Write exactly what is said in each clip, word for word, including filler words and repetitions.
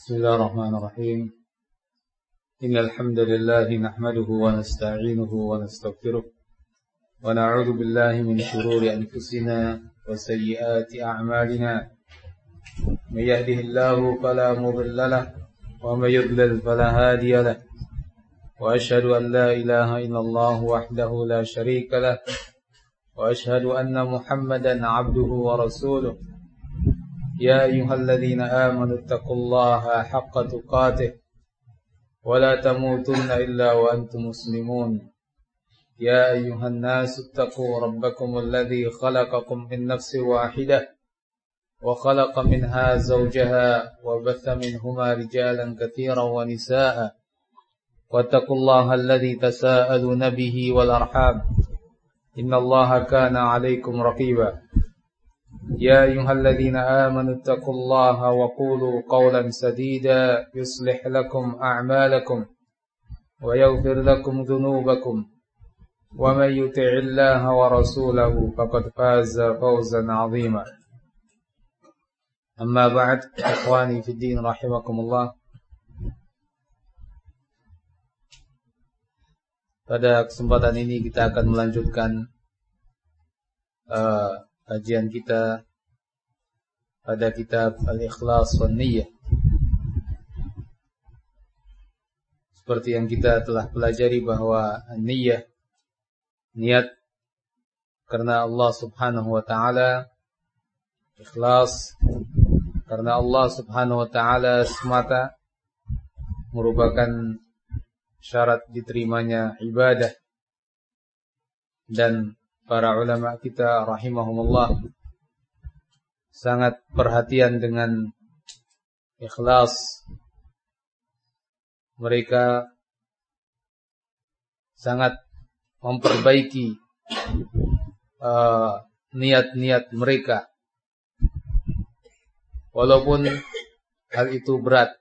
بسم الله الرحمن الرحيم إن الحمد لله نحمده ونستعينه ونستغفره ونعوذ بالله من شرور أنفسنا وسيئات أعمالنا من يهده الله فلا مضل له ومن يضلل فلا هادي له وأشهد أن لا إله إلا الله وحده لا شريك له وأشهد أن محمدا عبده ورسوله يا أيها الذين آمنوا اتقوا الله حق تقاته ولا تموتن إلا وأنتم مسلمون يا أيها الناس اتقوا ربكم الذي خلقكم من نفس واحدة وخلق منها زوجها وبث منهما رجالا كثيرا ونساء واتقوا الله الذي تساءلون به والأرحام إن الله كان عليكم رقيبا يا أيها الذين آمنوا اتقوا الله وقولوا قولا سديدا يصلح لكم أعمالكم ويغفر لكم ذنوبكم ومن يطع الله ورسوله فقد فاز فوزا عظيما أما بعد إخواني في الدين رحمكم الله. Pada kesempatan ini kita akan melanjutkan uh, kajian kita pada kitab Al-Ikhlas wan Niyyah. Seperti yang kita telah pelajari bahwa niyyah, niat karena Allah Subhanahu wa taala, ikhlas karena Allah Subhanahu wa taala semata, merupakan syarat diterimanya ibadah. Dan para ulama kita rahimahumullah sangat perhatian dengan ikhlas. Mereka sangat memperbaiki uh, niat-niat mereka, walaupun hal itu berat,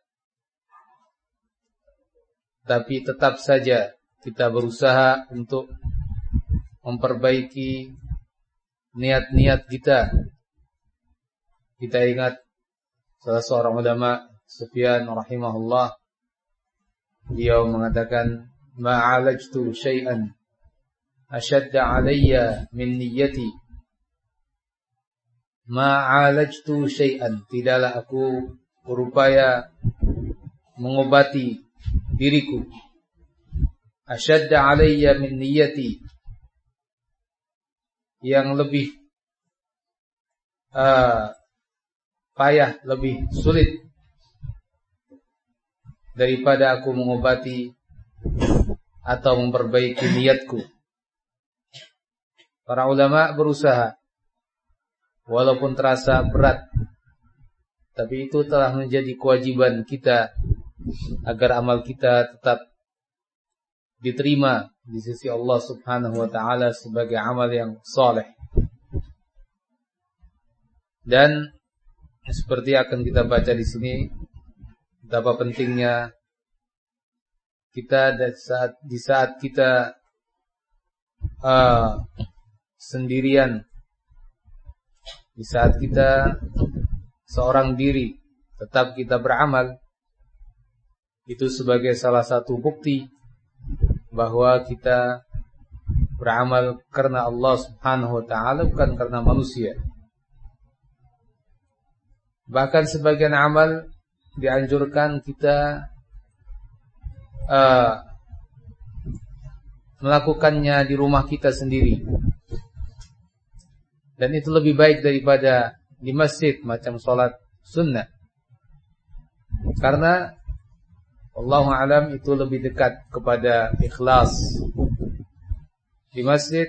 tapi tetap saja kita berusaha untuk memperbaiki niat-niat kita. Kita ingat salah seorang ulama, Sufyan rahimahullah, beliau mengatakan, ma'alajtu syai'an ashadda alayya min niyyati. Ma'alajtu syai'an, tidaklah aku berupaya mengobati diriku, ashadda alayya min niyyati, yang lebih uh, payah, lebih sulit daripada aku mengobati atau memperbaiki niatku. Para ulama berusaha, walaupun terasa berat, tapi itu telah menjadi kewajiban kita agar amal kita tetap diterima di sisi Allah Subhanahu wa taala sebagai amal yang saleh. Dan seperti akan kita baca di sini, betapa pentingnya kita di saat di saat kita uh, sendirian, di saat kita seorang diri, tetap kita beramal. Itu sebagai salah satu bukti bahwa kita beramal karena Allah Subhanahu wa taala, bukan karena manusia. Bahkan sebagian amal dianjurkan kita uh, melakukannya di rumah kita sendiri. Dan itu lebih baik daripada di masjid, macam sholat sunnah. Karena Wallahu a'lam itu lebih dekat kepada ikhlas. Di masjid,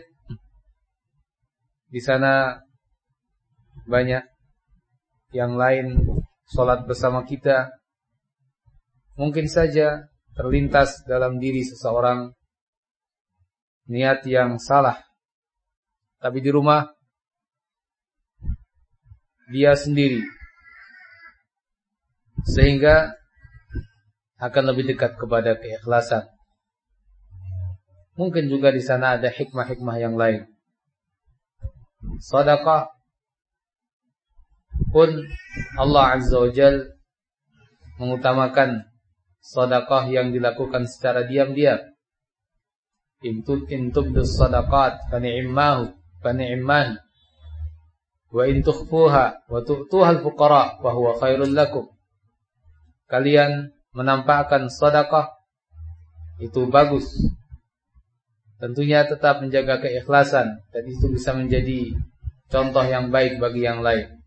di sana banyak yang lain sholat bersama kita. Mungkin saja terlintas dalam diri seseorang niat yang salah. Tapi di rumah dia sendiri, sehingga akan lebih dekat kepada keikhlasan. Mungkin juga di sana ada hikmah-hikmah yang lain. Sedekah pun Allah Azza wa Jalla mengutamakan sedekah yang dilakukan secara diam-diam. Intub intubdus sadaqat fa ni'mahu fa ni'mahi wa in tukhfuha wa tu'tuha al-fuqara fa huwa khairul lakum. Kalian menampakkan sedekah itu bagus. Tentunya tetap menjaga keikhlasan, dan itu bisa menjadi contoh yang baik bagi yang lain.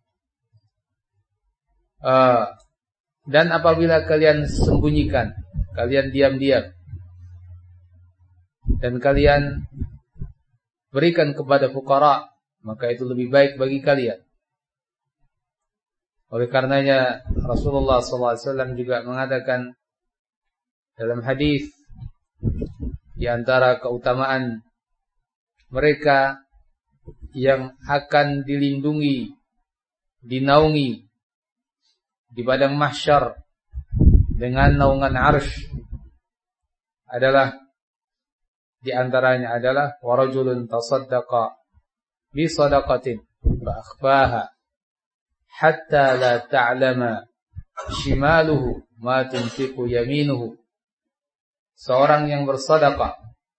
Uh, dan apabila kalian sembunyikan, kalian diam-diam, dan kalian berikan kepada fuqara, maka itu lebih baik bagi kalian. Oleh karenanya Rasulullah sallallahu alaihi wasallam juga mengatakan dalam hadis, di antara keutamaan mereka yang akan dilindungi, dinaungi di padang mahsyar dengan naungan arsy adalah, di antaranya adalah warajulun tasaddaqa bi sadaqatin fa akhfaha hatta la ta'lama shimaluhu ma tunfiqu yaminuhu. Seorang yang bersedekah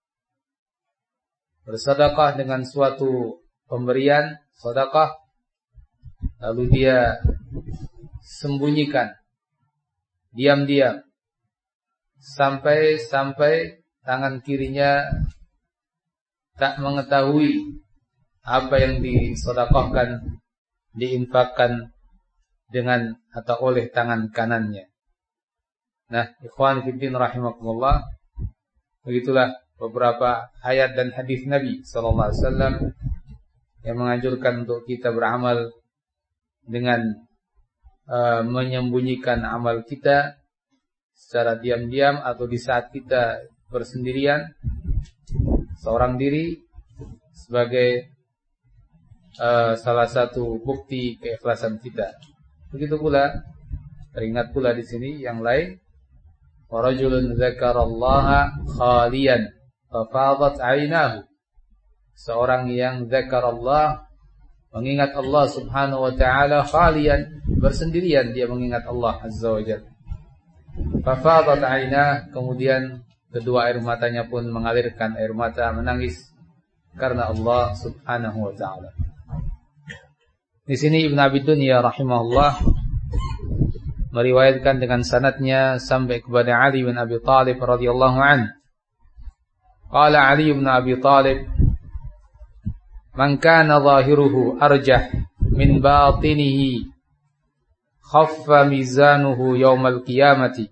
bersedekah dengan suatu pemberian sedekah, lalu dia sembunyikan diam-diam sampai-sampai tangan kirinya tak mengetahui apa yang disedekahkan, diinfakkan dengan atau oleh tangan kanannya. Nah, ikhwan fillah rahimakumullah, begitulah beberapa ayat dan hadis Nabi sallallahu alaihi wasallam yang menganjurkan untuk kita beramal dengan Uh, menyembunyikan amal kita secara diam-diam atau di saat kita bersendirian seorang diri, sebagai uh, salah satu bukti keikhlasan kita. Begitu pula, teringat pula di sini yang lain, wa rajulun dzakarallaha khaliyan fa fadat 'ainahu. Seorang yang zakarallah, mengingat Allah Subhanahu wa taala khaliyan, bersendirian dia mengingat Allah Azza wa Jalla. Fa fadat 'ainah, kemudian kedua air matanya pun mengalirkan air mata, menangis karena Allah Subhanahu wa taala. Di sini Ibn Abi Dunya rahimahullah meriwayatkan dengan sanadnya sampai kepada Ali bin Abi Thalib radhiyallahu anhu. Qala Ali bin Abi Thalib, man kana zahiruhu arjah min batinihi khaffa mizanuhu yaumal qiyamati.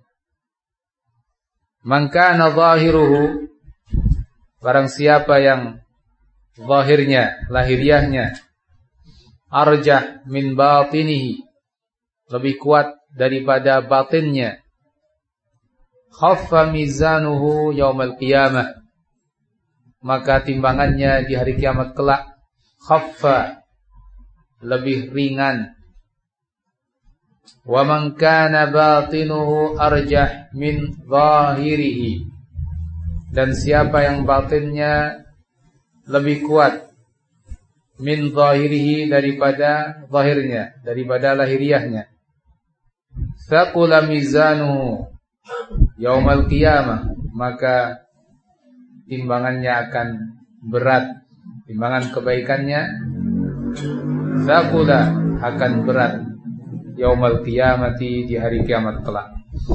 Man kana zahiruhu, barang siapa yang zahirnya, lahiriahnya, arjah min batinihi, lebih kuat daripada batinnya, khaffa mizanuhu yaumal qiyamah, maka timbangannya di hari kiamat kelak khaffa, lebih ringan. Wa man kana batinuhu arjah min zahirihi, dan siapa yang batinnya lebih kuat, min zahirihi, daripada zahirnya, daripada lahiriahnya, thaqula mizanuhu yaumal qiyamah, maka timbangannya akan berat, timbangan kebaikannya thaqula, akan berat, yaumal qiyamati, di hari kiamat kelak.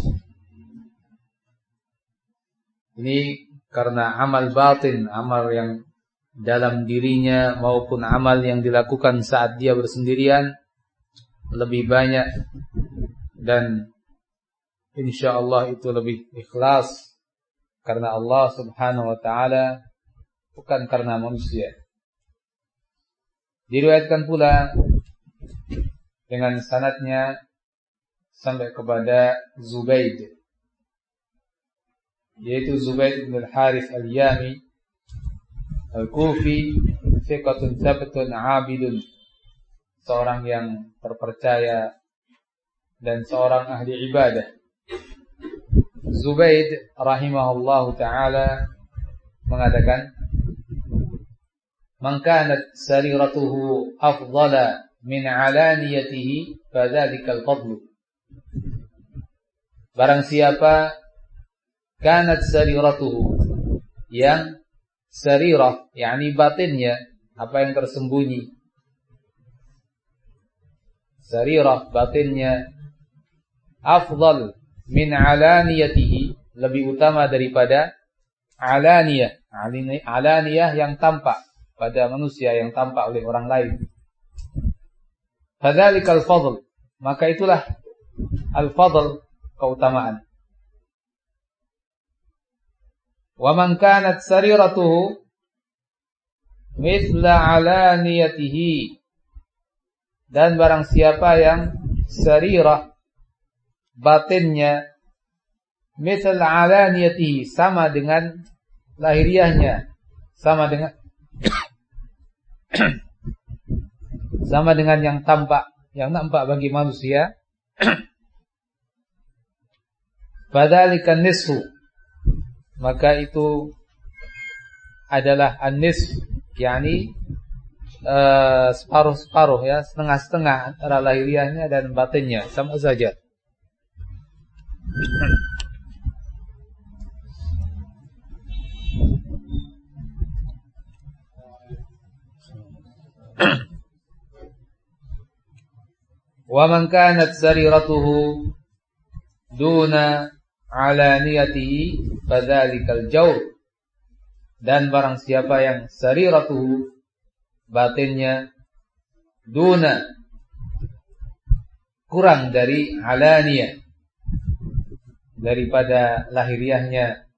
Ini karena amal batin, amal yang dalam dirinya maupun amal yang dilakukan saat dia bersendirian lebih banyak, dan insyaallah itu lebih ikhlas karena Allah Subhanahu wa taala, bukan karena manusia. Diriwayatkan pula dengan sanadnya sampai kepada Zubaid, yaitu Zubaid bin Al-Harith Al-Yami Al-Kufi, thiqatun thabtun abidun, seorang yang terpercaya dan seorang ahli ibadah. Zubaid rahimahullahu ta'ala mengatakan, man kanat sariratuhu afdala min alaniyatihi fadzalikal fadlu. barang siapa kanat sariratuhu, yang sarirah yakni batinnya, apa yang tersembunyi, sarirah batinnya, afdal min alaniyatihi, lebih utama daripada alaniyah, alaniyah yang tampak pada manusia, yang tampak oleh orang lain. Fadzalikal fadl, maka itulah al-fadl, keutamaan. Wa man kanat sariratuhu mithla alaniyatihi, dan barang siapa yang sarirah batinnya mithla alaniyatihi, sama dengan lahiriahnya, sama dengan sama dengan yang tampak, yang nampak bagi manusia. Fadzalika nisfu, maka itu adalah an-nisf, yakni uh, separuh-separuh, ya, setengah-setengah antara lahiriahnya dan batinnya, sama saja. Wa man kanat sariratuhu duna alaniyatihi fadzalikal jawr, dan barang siapa yang sariratuhu batinnya duna kurang dari alaniyah, daripada lahiriahnya,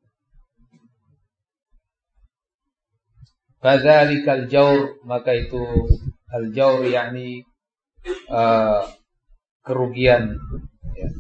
fadzalikal jawr, maka itu al-jawr yakni uh, kerugian, ya.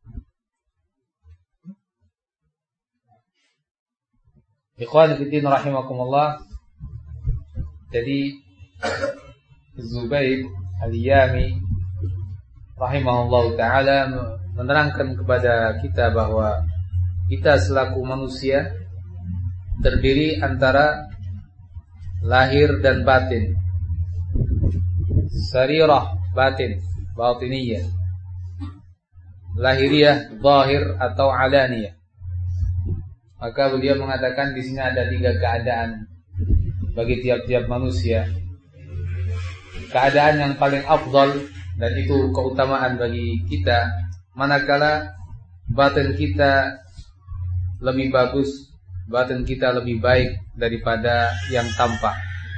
Ikhwan fillah rahimakumullah. Jadi Zubair Al-Yami rahimahullah ta'ala menerangkan kepada kita bahwa kita selaku manusia terdiri antara lahir dan batin, sarirah batin, batiniyah, lahiriah, zahir atau alaniyah. Maka beliau mengatakan di sini ada tiga keadaan bagi tiap-tiap manusia. Keadaan yang paling afdal, dan itu keutamaan bagi kita, manakala batin kita lebih bagus, batin kita lebih baik daripada yang tampak.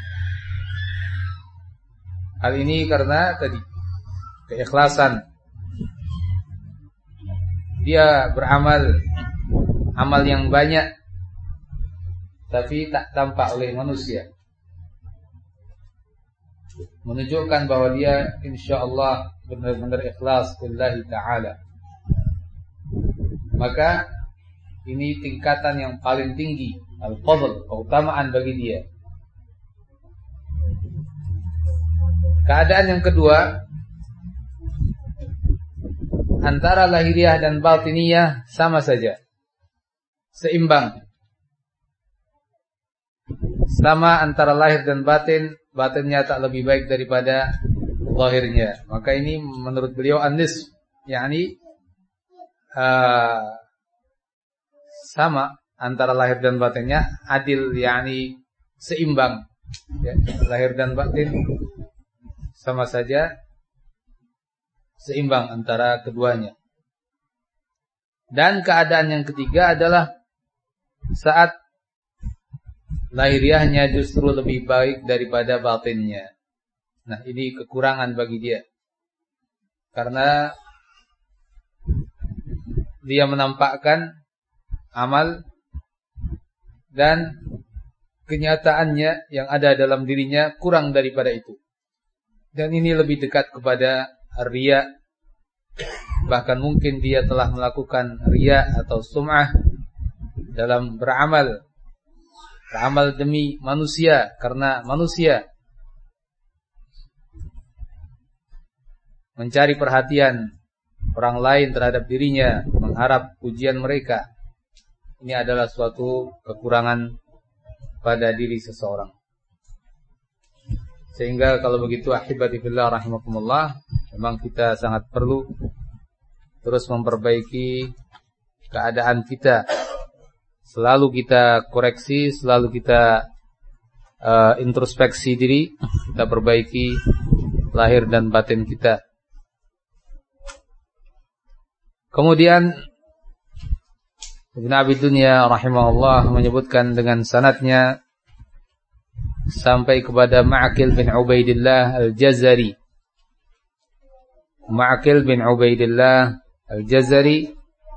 Hal ini karena tadi keikhlasan. Dia beramal amal yang banyak tapi tak tampak oleh manusia, menunjukkan bahwa dia insyaallah benar-benar ikhlas lillahi ta'ala. Maka ini tingkatan yang paling tinggi, al-fadl, keutamaan bagi dia. Keadaan yang kedua, antara lahiriah dan batiniyah sama saja, seimbang. Sama antara lahir dan batin, batinnya tak lebih baik daripada lahirnya. Maka ini menurut beliau an-nisf, yakni uh, sama antara lahir dan batinnya, adil, yakni seimbang, ya, lahir dan batin sama saja, seimbang antara keduanya. Dan keadaan yang ketiga adalah saat lahiriahnya justru lebih baik daripada batinnya. Nah, ini kekurangan bagi dia, karena dia menampakkan amal dan kenyataannya yang ada dalam dirinya kurang daripada itu. Dan ini lebih dekat kepada riya. Bahkan mungkin dia telah melakukan riya atau sum'ah dalam beramal, beramal demi manusia, karena manusia, mencari perhatian orang lain terhadap dirinya, mengharap pujian mereka. Ini adalah suatu kekurangan pada diri seseorang. Sehingga kalau begitu ahibati fillah rahimakumullah, memang kita sangat perlu terus memperbaiki keadaan kita. Selalu kita koreksi, selalu kita uh, introspeksi diri, kita perbaiki lahir dan batin kita. Kemudian Ibn Abi Dunya rahimahullah menyebutkan dengan sanadnya sampai kepada Ma'qil bin Ubaidillah Al-Jazari. Ma'qil bin Ubaidillah Al-Jazari,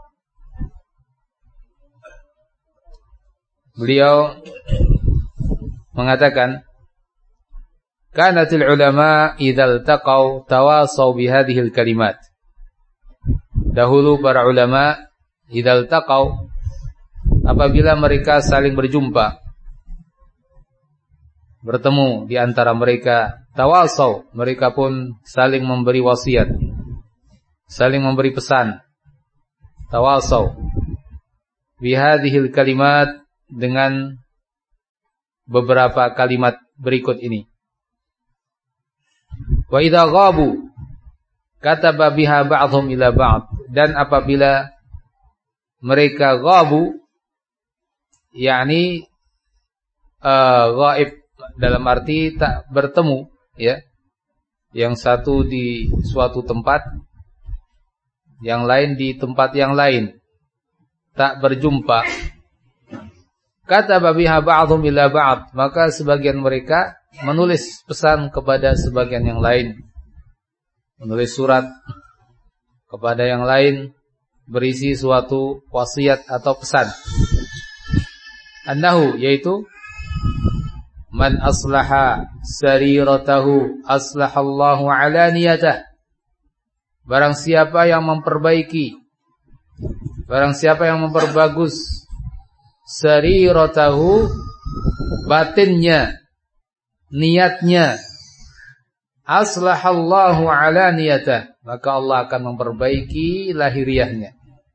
beliau mengatakan, kanatil ulama idzal taqaw tawasaw bihadhil kalimat. Dahulu para ulama idzal taqaw, apabila mereka saling berjumpa, bertemu di antara mereka, tawasaw, mereka pun saling memberi wasiat, saling memberi pesan. Tawasaw bihadhil kalimat, dengan beberapa kalimat berikut ini. Wa idza ghabu kataba biha ba'dhum ila ba'd, dan apabila mereka ghabu, yakni uh, ghaib dalam arti tak bertemu, ya. Yang satu di suatu tempat, yang lain di tempat yang lain, tak berjumpa. Kataba biha ba'dhum ila ba'd, maka sebagian mereka menulis pesan kepada sebagian yang lain, menulis surat kepada yang lain berisi suatu wasiat atau pesan. Annahu, yaitu man aslaha sariratahu aslahallahu ala niyatah. Barang siapa yang memperbaiki, barang siapa yang memperbagus sariratahu, batinnya, niatnya, aslahallahu ala niyatah, maka Allah akan memperbaiki lahiriahnya.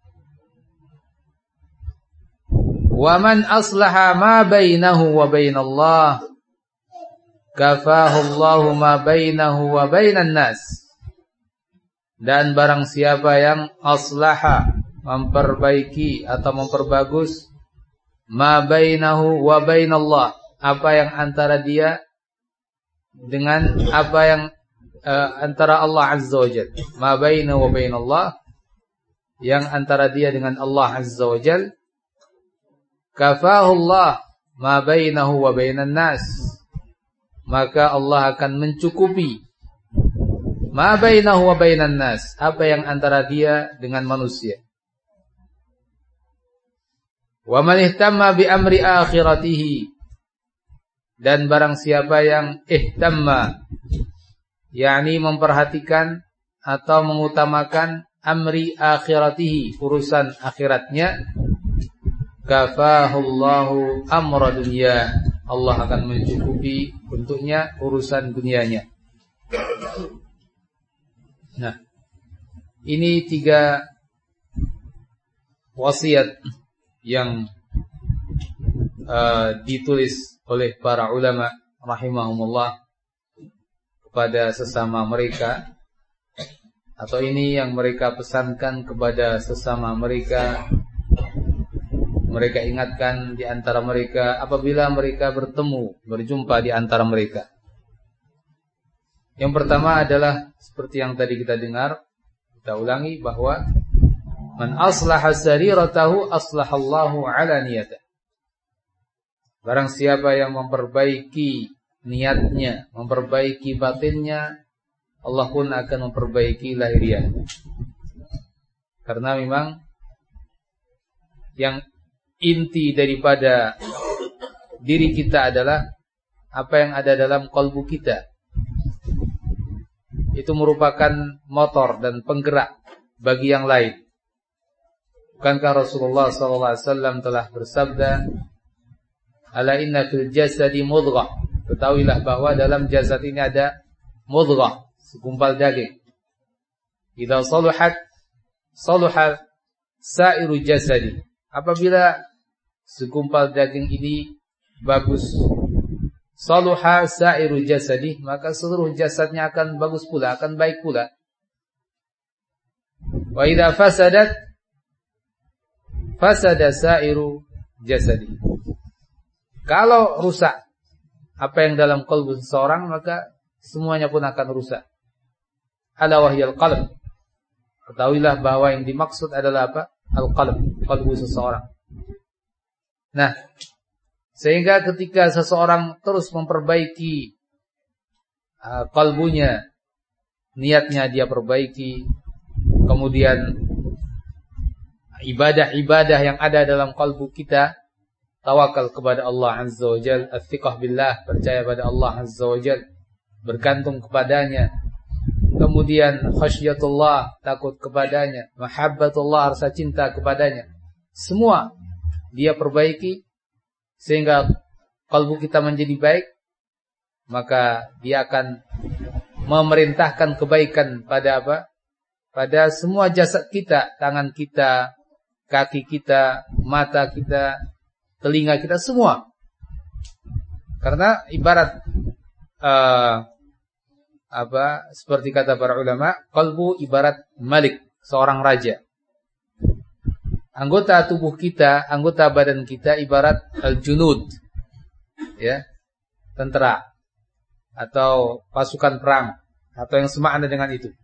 Wa man aslaha ma bainahu wa bainallah kafahu Allahu ma bainahu wa bainan nas. Dan barang siapa yang aslaha, memperbaiki atau memperbagus, ma bainahu wa bainallah, apa yang antara dia dengan apa yang uh, antara Allah Azza wa Jalla. Ma bainahu wa bainallah, yang antara dia dengan Allah Azza wa Jalla. Kafahu Allah ma bainahu wa bainan nas, maka Allah akan mencukupi ma bainahu wa bainan nas, apa yang antara dia dengan manusia. Wa man ihtamma bi amri akhiratihi, dan barang siapa yang ihtamma, yakni memperhatikan atau mengutamakan amri akhiratihi, urusan akhiratnya, kafahullahu amra dunya, Allah akan mencukupi untuknya urusan dunianya. Nah, ini tiga wasiat yang uh, ditulis oleh para ulama rahimahumullah kepada sesama mereka, atau ini yang mereka pesankan kepada sesama mereka. Mereka ingatkan di antara mereka apabila mereka bertemu, berjumpa di antara mereka. Yang pertama adalah seperti yang tadi kita dengar, kita ulangi, bahwa man aslaha sariratahu aslahallahu ala niyatah. Barang siapa yang memperbaiki niatnya, memperbaiki batinnya, Allah pun akan memperbaiki lahiriahnya. Karena memang yang inti daripada diri kita adalah apa yang ada dalam kalbu kita. Itu merupakan motor dan penggerak bagi yang lain. Bukankah Rasulullah sallallahu alaihi wasallam telah bersabda, ala inna fil jasadi mudghah, ketahuilah bahwa dalam jasad ini ada mudghah, segumpal daging. Idza saluhat saluha sa'iru jasadi, apabila segumpal daging ini bagus, saluha sa'iru jasadi, maka seluruh jasadnya akan bagus pula, akan baik pula. Wa idza fasadat fasada sa'iru jasadi. Kalau rusak apa yang dalam qalbu seseorang, maka semuanya pun akan rusak. Ala wahyal qalb. Ketahuilah bahwa yang dimaksud adalah apa? Al-qalb, qalbu seseorang. Nah, sehingga ketika seseorang terus memperbaiki uh, qalbunya, niatnya dia perbaiki, kemudian ibadah-ibadah yang ada dalam qalbu kita, tawakal kepada Allah Azza wa Jal, at-thiqah billah, percaya pada Allah Azza wa Jal, bergantung kepadanya, kemudian khasyatullah, takut kepadanya, mahabbatullah, rasa cinta kepadanya, semua dia perbaiki sehingga kalbu kita menjadi baik, maka dia akan memerintahkan kebaikan pada apa? Pada semua jasad kita, tangan kita, kaki kita, mata kita, telinga kita, semua. Karena ibarat uh, apa? Seperti kata para ulama, kalbu ibarat malik, seorang raja. Anggota tubuh kita, anggota badan kita ibarat al-junud, ya, tentara atau pasukan perang atau yang semakna dengan itu.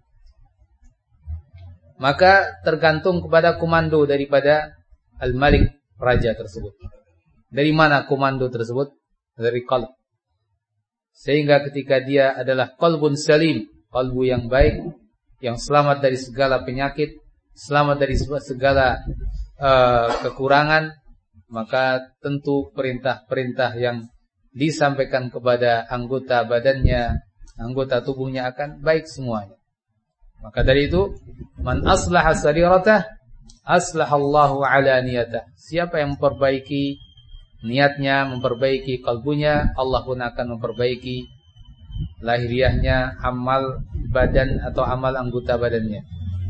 Maka tergantung kepada komando daripada al-malik, raja tersebut. Dari mana komando tersebut? Dari qalb. Sehingga ketika dia adalah qalbun salim, qalbu yang baik, yang selamat dari segala penyakit, selamat dari segala uh, kekurangan, maka tentu perintah-perintah yang disampaikan kepada anggota badannya, anggota tubuhnya akan baik semuanya. Maka dari itu, man aslaha sariratah, aslahallahu ala niyatah. Siapa yang memperbaiki niatnya, memperbaiki kalbunya, Allah pun akan memperbaiki lahiriahnya, amal badan atau amal anggota badannya.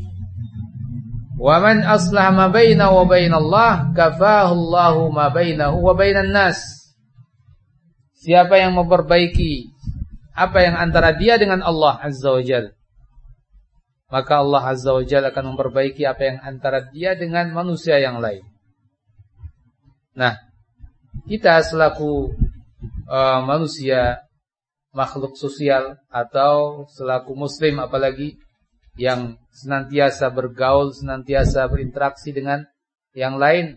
Wa man aslaha ma baina wa bainallah, kafahu Allahu ma bainahu wa bainan nas. Siapa yang memperbaiki apa yang antara dia dengan Allah Azza wa Jalla, maka Allah Azza wa Jalla akan memperbaiki apa yang antara dia dengan manusia yang lain. Nah, kita selaku uh, manusia, makhluk sosial, atau selaku muslim apalagi, yang senantiasa bergaul, senantiasa berinteraksi dengan yang lain,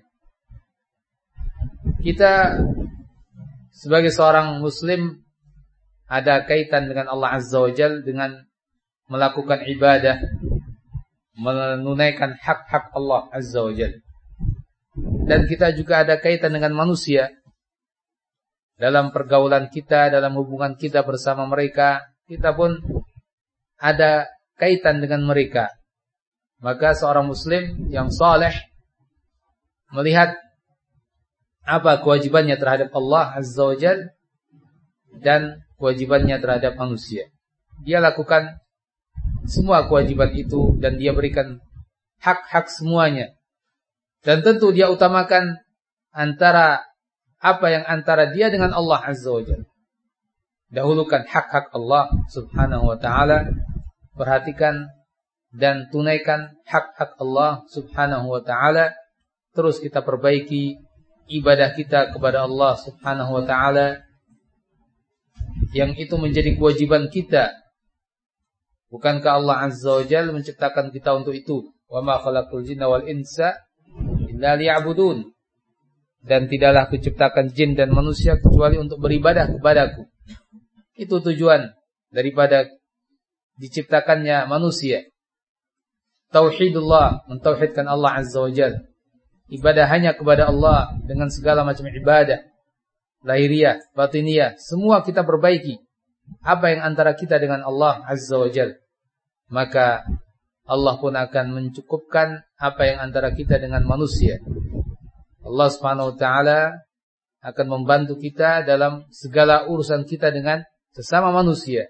kita sebagai seorang muslim ada kaitan dengan Allah Azza wa Jalla dengan melakukan ibadah, menunaikan hak-hak Allah Azza wa Jalla. Dan kita juga ada kaitan dengan manusia dalam pergaulan kita, dalam hubungan kita bersama mereka, kita pun ada kaitan dengan mereka. Maka seorang muslim yang saleh melihat apa kewajibannya terhadap Allah Azza wa Jalla dan kewajibannya terhadap manusia. Dia lakukan semua kewajiban itu dan dia berikan hak-hak semuanya. Dan tentu dia utamakan antara apa yang antara dia dengan Allah Azza wa Jalla. Dahulukan hak-hak Allah Subhanahu wa ta'ala. Perhatikan dan tunaikan hak-hak Allah Subhanahu wa ta'ala. Terus kita perbaiki ibadah kita kepada Allah Subhanahu wa ta'ala, yang itu menjadi kewajiban kita. Bukankah Allah Azza wa Jalla menciptakan kita untuk itu? Wa ma khalaqul jinna wal insa illa liya'budun. Dan tidaklah kuciptakan jin dan manusia kecuali untuk beribadah kepadaku. Itu tujuan daripada diciptakannya manusia. Tauhidullah, mentauhidkan Allah Azza wa Jalla. Ibadah hanya kepada Allah dengan segala macam ibadah, lahiriah, batiniyah, semua kita perbaiki. Apa yang antara kita dengan Allah Azza wa Jalla, maka Allah pun akan mencukupkan apa yang antara kita dengan manusia. Allah Subhanahu wa ta'ala akan membantu kita dalam segala urusan kita dengan sesama manusia.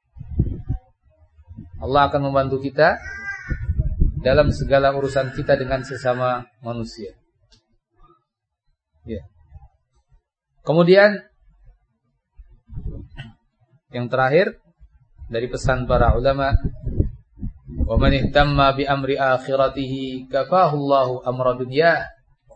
Allah akan membantu kita dalam segala urusan kita dengan sesama manusia. Ya. Kemudian yang terakhir dari pesan para ulama, wa man ihtamma bi amri akhiratihi kafahu Allahu amra dunyah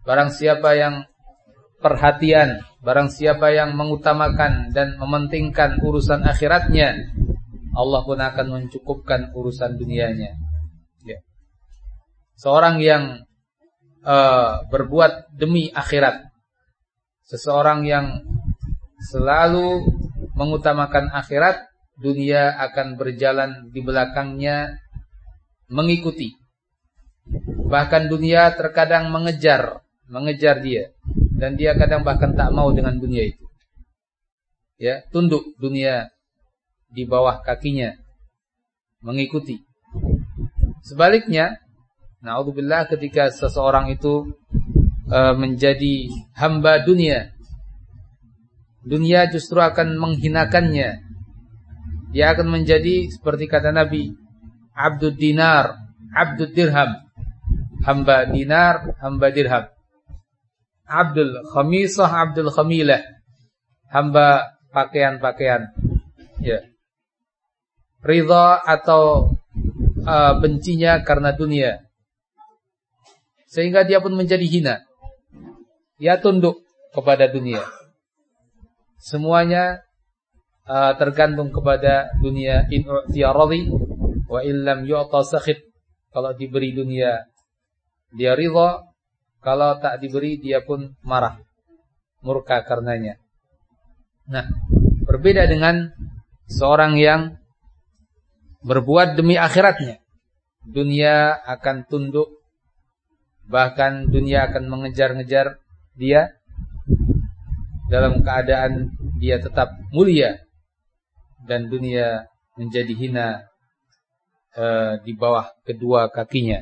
barang siapa yang perhatian, barang siapa yang mengutamakan dan mementingkan urusan akhiratnya, Allah pun akan mencukupkan urusan dunianya. Ya. Seorang yang uh, berbuat demi akhirat, seseorang yang selalu mengutamakan akhirat, dunia akan berjalan di belakangnya mengikuti. Bahkan dunia terkadang mengejar, mengejar dia. Dan dia kadang bahkan tak mau dengan dunia itu. Ya, tunduk dunia di bawah kakinya, mengikuti. Sebaliknya, na'udzubillah, ketika seseorang itu e, menjadi hamba dunia, dunia justru akan menghinakannya. Dia akan menjadi seperti kata Nabi, abdud dinar, abdud dirham. Hamba dinar, hamba dirham. Abdul khamisah, abdul khamilah. Hamba pakaian-pakaian. Ya. Ridha atau uh, bencinya karena dunia. Sehingga dia pun menjadi hina. Dia tunduk kepada dunia. Semuanya uh, tergantung kepada dunia. In u'tiya radhi wa illam yu'ta sakhit. Kalau diberi dunia, dia ridha. Kalau tak diberi, dia pun marah, murka karenanya. Nah, berbeda dengan seorang yang berbuat demi akhiratnya. Dunia akan tunduk, bahkan dunia akan mengejar-ngejar dia dalam keadaan dia tetap mulia, dan dunia menjadi hina uh, di bawah kedua kakinya.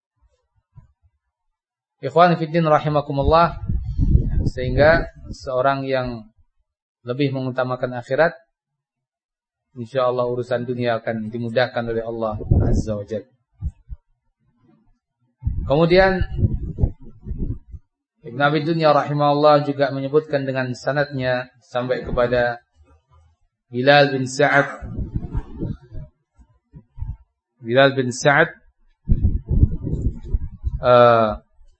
Ikhwan fiddin rahimakumullah, sehingga seorang yang lebih mengutamakan akhirat, insyaallah urusan dunia akan dimudahkan oleh Allah Azza wa Jalla. Kemudian Ibn Abi Dunya rahimahullah juga menyebutkan dengan sanadnya sampai kepada Bilal bin Sa'ad. Bilal bin Sa'ad uh,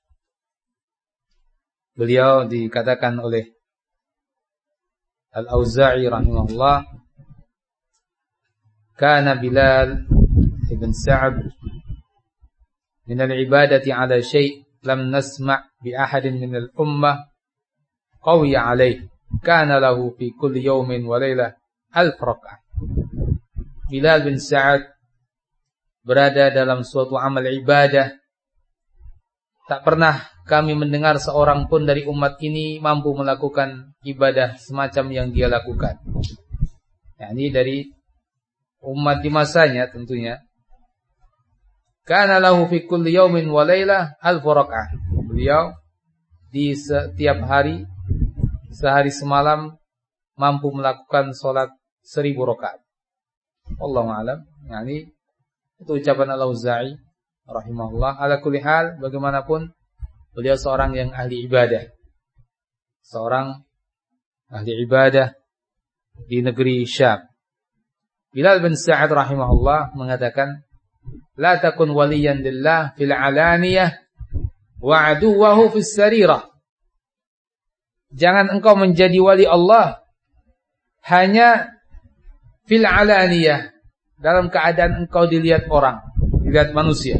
beliau dikatakan oleh Al-Auza'i rahimahullah, kana Bilal ibn Sa'ad min al-ibadati ala syai' lam nasma' bi ahadin min al-ummah qawiya alayh, kana lahu fi kulli yawmin wa laylah alf rak'ah. Bilal bin Sa'ad berada dalam suatu amal ibadah, tak pernah kami mendengar seorang pun dari umat ini mampu melakukan ibadah semacam yang dia lakukan. Ya, ini dari umat di masanya tentunya. Kana lahu fi kulli yawmin wa laylah alf rak'ah. Beliau di setiap hari, sehari semalam, mampu melakukan salat seribu rakaat. Wallahu a'lam. Yani itu ucapan Al-Auza'i rahimahullah. Ala kulli hal, bagaimanapun beliau seorang yang ahli ibadah, seorang ahli ibadah di negeri Syam. Bilal bin Sa'ad rahimahullah mengatakan, la takun waliyan lillah fil alaniyah wa aduwahu fis sarirah. Jangan engkau menjadi wali Allah hanya fil alaniyah, dalam keadaan engkau dilihat orang, dilihat manusia.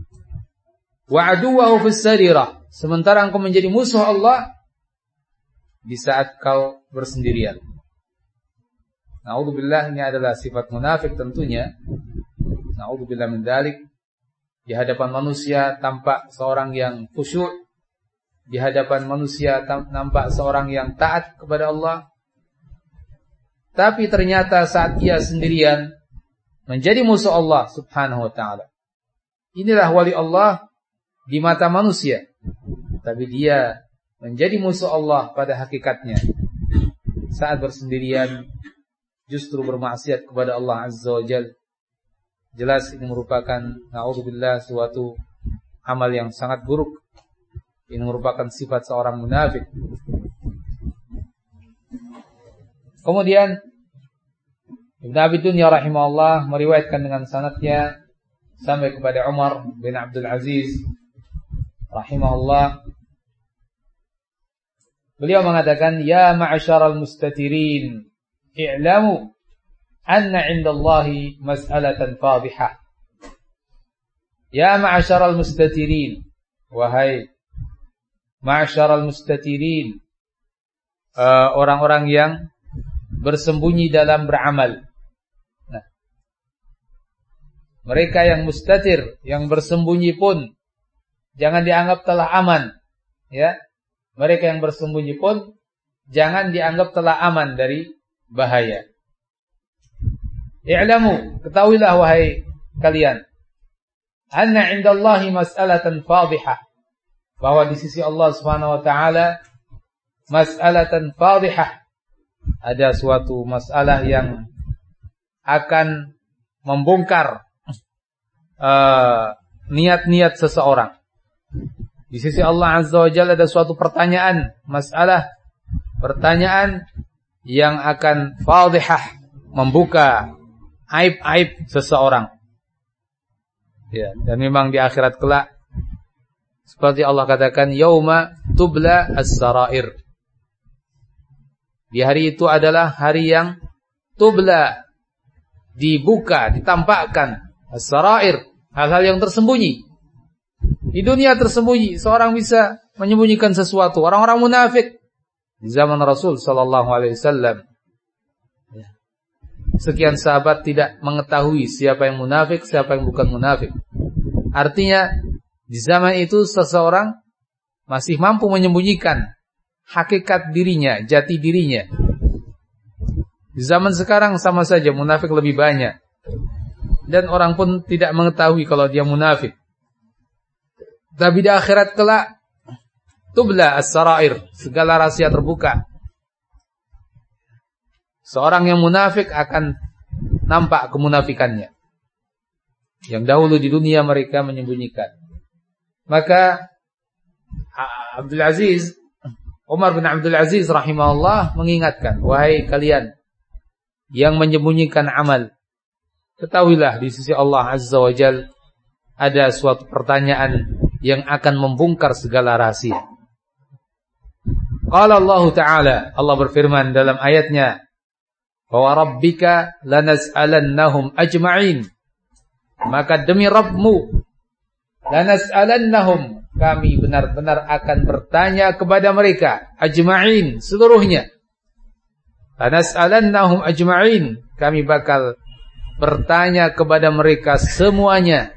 Wa aduwahu fis sarirah, sementara engkau menjadi musuh Allah di saat kau bersendirian. Na'udzubillah, ini adalah sifat munafik tentunya. Na'udzubillah min dzalik. Di hadapan manusia tampak seorang yang khusyuk, di hadapan manusia nampak seorang yang taat kepada Allah. Tapi ternyata saat ia sendirian menjadi musuh Allah Subhanahu wa taala. Inilah wali Allah di mata manusia, tapi dia menjadi musuh Allah pada hakikatnya. Saat bersendirian justru bermaksiat kepada Allah Azza wa Jalla. Jelas ini merupakan, na'udzubillah, suatu amal yang sangat buruk. Ini merupakan sifat seorang munafik. Kemudian Ibn Abi Dunya rahimahullah meriwayatkan dengan sanadnya sampai kepada Umar bin Abdul Aziz rahimahullah, Beliau mengatakan, ya ma'asyaral mustatirin, i'lamu anna 'indallahi mas'alatan fadhihah. Ya ma'asyaral mustatirin, wahai ma'asyaral mustatirin, uh, orang-orang yang bersembunyi dalam beramal. Nah, mereka yang mustatir, yang bersembunyi pun jangan dianggap telah aman, ya. Mereka yang bersembunyi pun jangan dianggap telah aman dari bahaya. I'lamu, ketahuilah wahai kalian, anna 'indallahi mas'alatan fadhihah, bahwa di sisi Allah Subhanahu wa taala mas'alatan fadhihah, ada suatu masalah yang akan membongkar uh, niat-niat seseorang. Di sisi Allah Azza wa Jalla ada suatu pertanyaan, masalah, pertanyaan yang akan fadhihah, membuka aib-aib seseorang. Ya, dan memang di akhirat kelak seperti Allah katakan, yauma tubla as-sarair. Di hari itu adalah hari yang tubla, dibuka, ditampakkan as-sarair, hal-hal yang tersembunyi. Di dunia tersembunyi, seorang bisa menyembunyikan sesuatu. Orang-orang munafik di zaman Rasul sallallahu alaihi wasallam, sekian sahabat tidak mengetahui siapa yang munafik, siapa yang bukan munafik. Artinya di zaman itu seseorang masih mampu menyembunyikan hakikat dirinya, jati dirinya. Di zaman sekarang sama saja, munafik lebih banyak, dan orang pun tidak mengetahui kalau dia munafik. Tapi di akhirat kelak tubla as-sarair, segala rahasia terbuka. Seorang yang munafik akan nampak kemunafikannya yang dahulu di dunia mereka menyembunyikan. Maka Abdul Aziz, Umar bin Abdul Aziz rahimahullah mengingatkan, wahai kalian yang menyembunyikan amal, ketahuilah di sisi Allah Azza wa Jalla ada suatu pertanyaan yang akan membongkar segala rahasia. Qala Allah Ta'ala, Allah berfirman dalam ayatnya, wa rabbika lanas'alannahum ajma'in, maka demi Rabbmu, lanas'alannahum, kami benar-benar akan bertanya kepada mereka, ajma'in, seluruhnya. Lanas'alannahum ajma'in, kami bakal bertanya kepada mereka semuanya,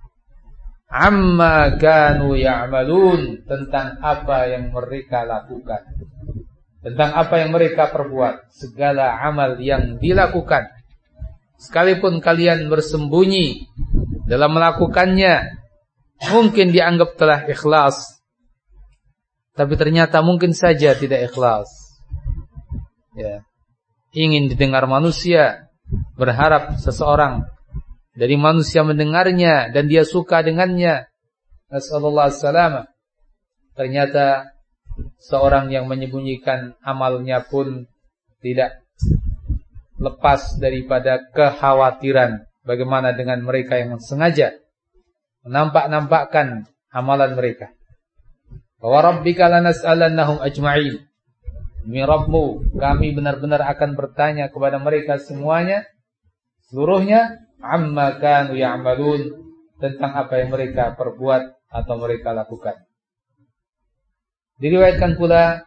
amma kanu ya'malun, tentang apa yang mereka lakukan, tentang apa yang mereka perbuat, segala amal yang dilakukan. Sekalipun kalian bersembunyi dalam melakukannya, mungkin dianggap telah ikhlas, tapi ternyata mungkin saja tidak ikhlas. Ya, ingin didengar manusia, berharap seseorang dari manusia mendengarnya dan dia suka dengannya. Nasallallahu alaihi wasallam. Ternyata seorang yang menyembunyikan amalnya pun tidak lepas daripada kekhawatiran bagaimana dengan mereka yang sengaja menampak-nampakkan amalan mereka. Wa rabbika lanas'alannahum ajma'in, demi Rabbmu, kami benar-benar akan bertanya kepada mereka semuanya, seluruhnya, amma kanu ya'malun, tentang apa yang mereka perbuat atau mereka lakukan. Diriwayatkan pula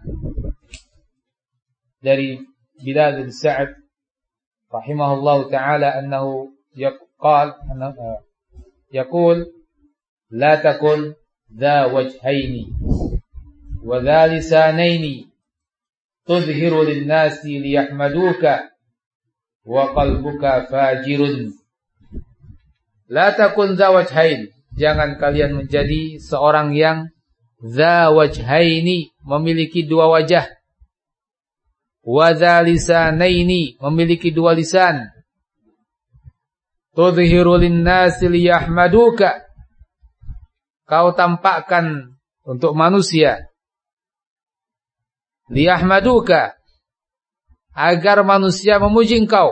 dari Bilal bin Sa'ad rahimahullahu ta'ala annahu yaqal annahu yaqul la takun dha wajhaini wa dha lisanaini tudhiru lin-nasi liyahmaduka wa qalbuka fajirun. La takun dha wajhain, jangan kalian menjadi seorang yang dha wajhaini, memiliki dua wajah, wa dha lisanaini, memiliki dua lisan, tudhiru lin-nasi liyahmaduka, kau tampakkan untuk manusia, liyahmaduka, agar manusia memuji engkau.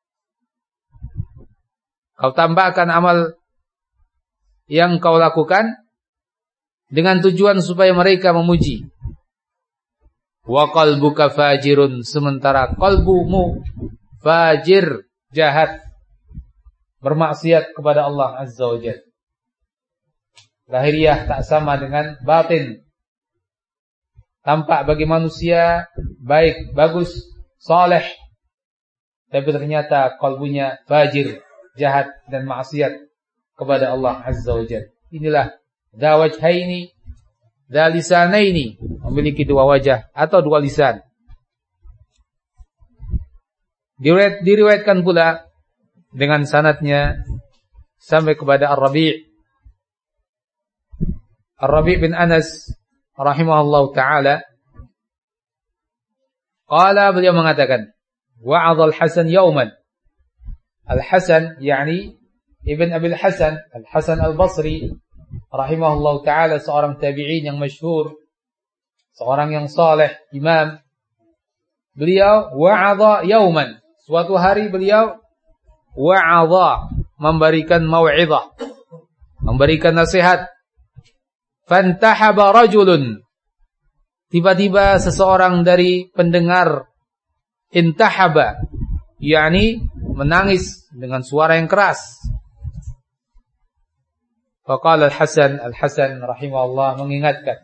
Kau tambahkan amal yang kau lakukan dengan tujuan supaya mereka memuji. wa qalbuka fajirun, sementara qalbumu fajir, jahat, bermaksiat kepada Allah Azza wa Jalla. Lahiriah tak sama dengan batin. Tampak bagi manusia baik, bagus, saleh, tapi ternyata qalbunya fajir, jahat dan maksiat kepada Allah Azza wa Jalla. Inilah dha wajhaini, dha lisanaini, memiliki dua wajah atau dua lisan. Diriwayat, diriwayatkan pula dengan sanadnya sampai kepada Ar-Rabi' Ar-Rabi' bin Anas rahimahullahu ta'ala, qala, beliau mengatakan, wa'adha al-Hasan yawman. Al-Hasan yakni Ibn Abil Hasan Al-Hasan Al-Basri rahimahullahu ta'ala, seorang tabi'in yang masyhur, seorang yang saleh, imam. Beliau wa'adha yawman, suatu hari beliau wa'adha, memberikan mau'izah, memberikan nasihat. Fantahaba rajulun, tiba-tiba seseorang dari pendengar intahaba, yakni menangis dengan suara yang keras. Faqala Al-Hasan, Al-Hasan rahimahullah mengingatkan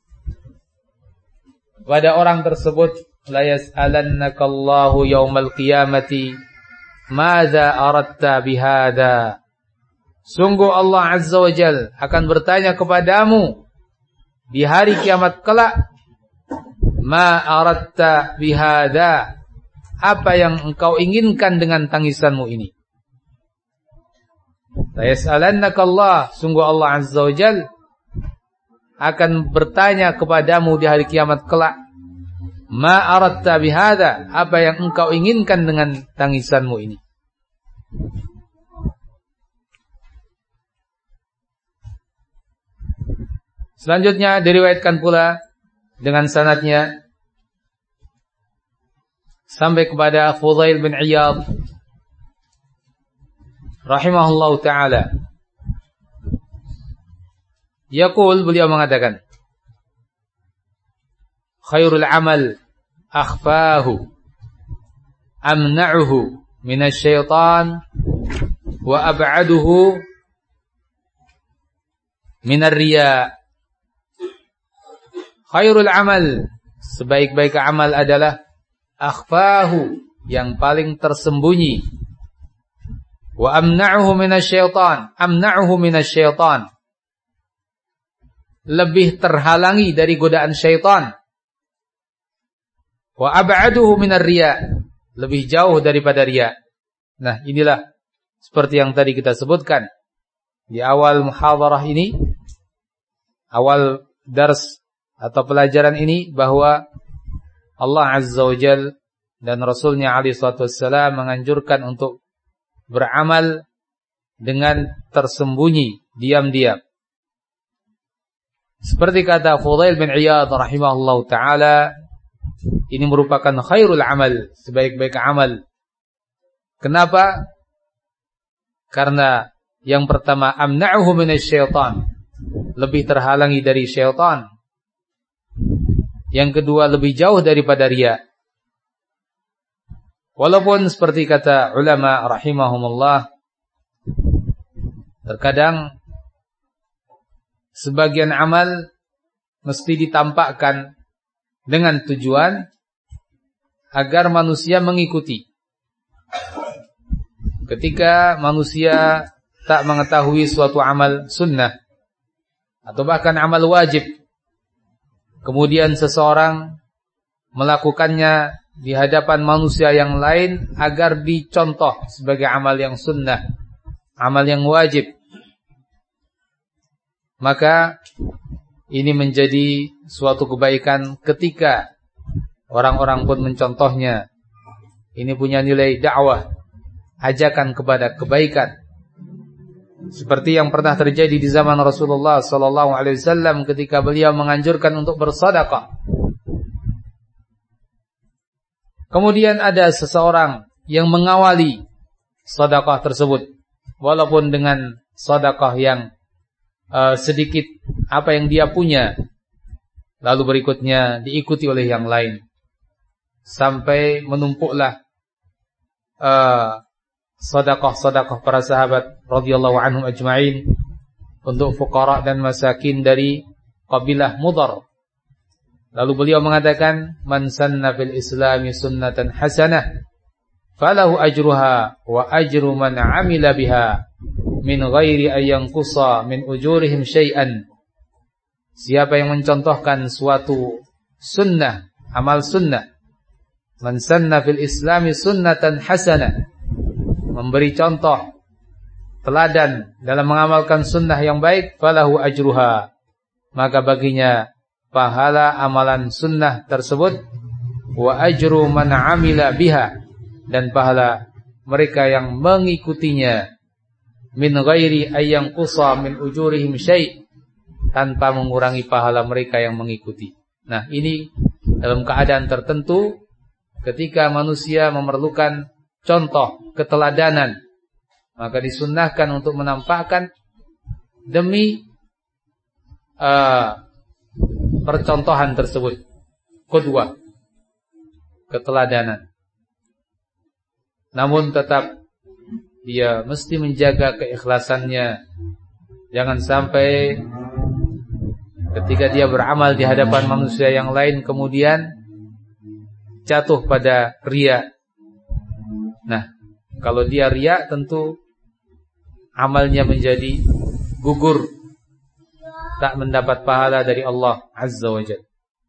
pada orang tersebut, la yas'alannakallahu yaumal qiyamati madza aradta bihadza. Sungguh Allah Azza wa Jal akan bertanya kepadamu di hari kiamat kelak, ma aradta bihada, apa yang engkau inginkan dengan tangisanmu ini. La yas'alannaka Allah, sungguh Allah Azza wa Jal akan bertanya kepadamu di hari kiamat kelak, ma aradta bihada, apa yang engkau inginkan dengan tangisanmu ini. Selanjutnya diriwayatkan pula dengan sanadnya sampai kepada Fudail bin Iyad rahimahullahu ta'ala. Yaqul, beliau mengatakan, khairul amal akhfahu amna'uhu minasyaitan wa ab'aduhu minar riya. Khairul amal, sebaik-baik amal adalah akhfahu, yang paling tersembunyi. Wa amna'uhu minasyaitan, amna'uhu minasyaitan, lebih terhalangi dari godaan syaitan. Wa ab'aduhu minar riya, lebih jauh daripada riya. Nah, inilah seperti yang tadi kita sebutkan di awal muhadharah ini, awal dars atau pelajaran ini, bahwa Allah Azza wa Jal dan Rasulnya alaihi salatu wassalam menganjurkan untuk beramal dengan tersembunyi, diam-diam. Seperti kata Fudail bin Iyad rahimahullahu ta'ala, ini merupakan khairul amal, sebaik-baik amal. Kenapa? Karena yang pertama, amna'uhu minasyaitan, lebih terhalangi dari syaitan. Yang kedua, lebih jauh daripada riya. Walaupun seperti kata ulama rahimahumullah, terkadang sebagian amal mesti ditampakkan dengan tujuan agar manusia mengikuti. Ketika manusia tak mengetahui suatu amal sunnah atau bahkan amal wajib, kemudian seseorang melakukannya di hadapan manusia yang lain agar dicontoh sebagai amal yang sunnah, amal yang wajib, maka ini menjadi suatu kebaikan ketika orang-orang pun mencontohnya. Ini punya nilai dakwah, ajakan kepada kebaikan. Seperti yang pernah terjadi di zaman Rasulullah sallallahu alaihi wasallam ketika beliau menganjurkan untuk bersedekah. Kemudian ada seseorang yang mengawali sedekah tersebut, walaupun dengan sedekah yang uh, sedikit apa yang dia punya. lalu berikutnya diikuti oleh yang lain, sampai menumpuklah uh, sedekah-sedekah para sahabat radhiyallahu anhum ajma'in untuk fuqara dan masakin dari kabilah Mudhar. Lalu beliau mengatakan, man sanna fil islami sunnatan hasanah falahu ajruha wa ajru man amila biha min ghairi an yanqusa min ujurihim syai'an. Siapa yang mencontohkan suatu sunnah, amal sunnah, man sanna fil islami sunnatan hasanah, memberi contoh, teladan dalam mengamalkan sunnah yang baik, falahu ajruha, maka baginya pahala amalan sunnah tersebut, wa ajru man amila biha, dan pahala mereka yang mengikutinya, min ghairi ayyang qusa min ujurihim syai', tanpa mengurangi pahala mereka yang mengikuti. Nah, ini dalam keadaan tertentu ketika manusia memerlukan contoh, keteladanan, maka disunnahkan untuk menampakkan demi uh, percontohan tersebut, qudwah, keteladanan. Namun tetap dia mesti menjaga keikhlasannya. Jangan sampai ketika dia beramal di hadapan manusia yang lain kemudian jatuh pada riya. Nah, kalau dia riya tentu amalnya menjadi gugur, tak mendapat pahala dari Allah Azza wa Jalla.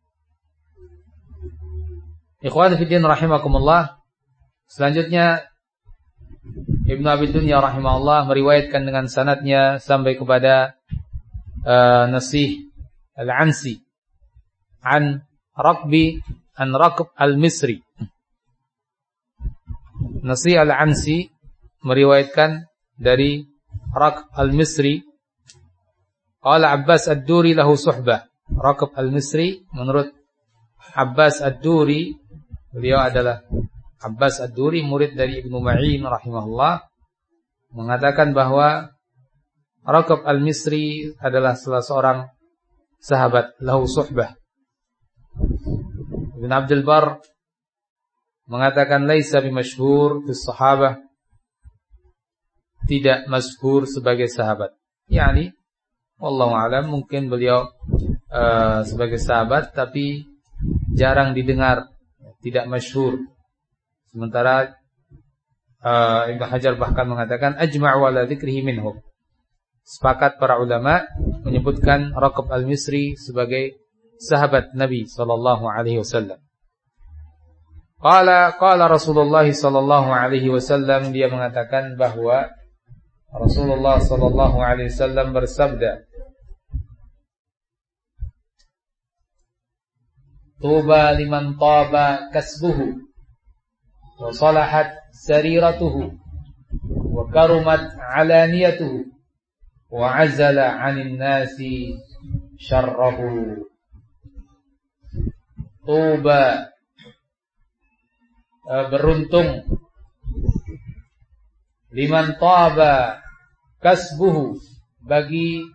Ikhwan fillah rahimakumullah. Selanjutnya Ibnu Abi Dunya rahimahullah meriwayatkan dengan sanadnya sampai kepada uh, Nasih Al-Ansi an Raqbi an Raqb Al-Misri. Nasih Al-Ansi meriwayatkan dari Raqb Al-Misri, qala Abbas Ad-Duri lahu suhbah. Raqb Al-Misri, menurut Abbas Ad-Duri, beliau adalah Abbas Ad-Duri, murid dari Ibnu Ma'in rahimahullah, mengatakan bahwa Raqb Al-Misri adalah salah seorang sahabat, lahu suhbah. Ibn Abdul Bar mengatakan laisa bimasyhur fi sahabah, tidak masyhur sebagai sahabat. Yani wallahu alam, mungkin beliau uh, sebagai sahabat tapi jarang didengar, tidak masyhur. Sementara uh, Ibnu Hajar bahkan mengatakan ajma'u ala dzikrihi minhum. Sepakat para ulama menyebutkan Raqb Al-Misri sebagai sahabat Nabi sallallahu alaihi wasallam. Qala qala Rasulullah sallallahu alaihi wasallam, dia mengatakan bahwa Rasulullah sallallahu alaihi wasallam bersabda, tuba liman taba kasbuhu wa salahat sariratuhu wa karumat alaniyatuhu wa azala 'anil nasi syarrahu. Tuba, beruntung, liman taba kasbuhu, bagi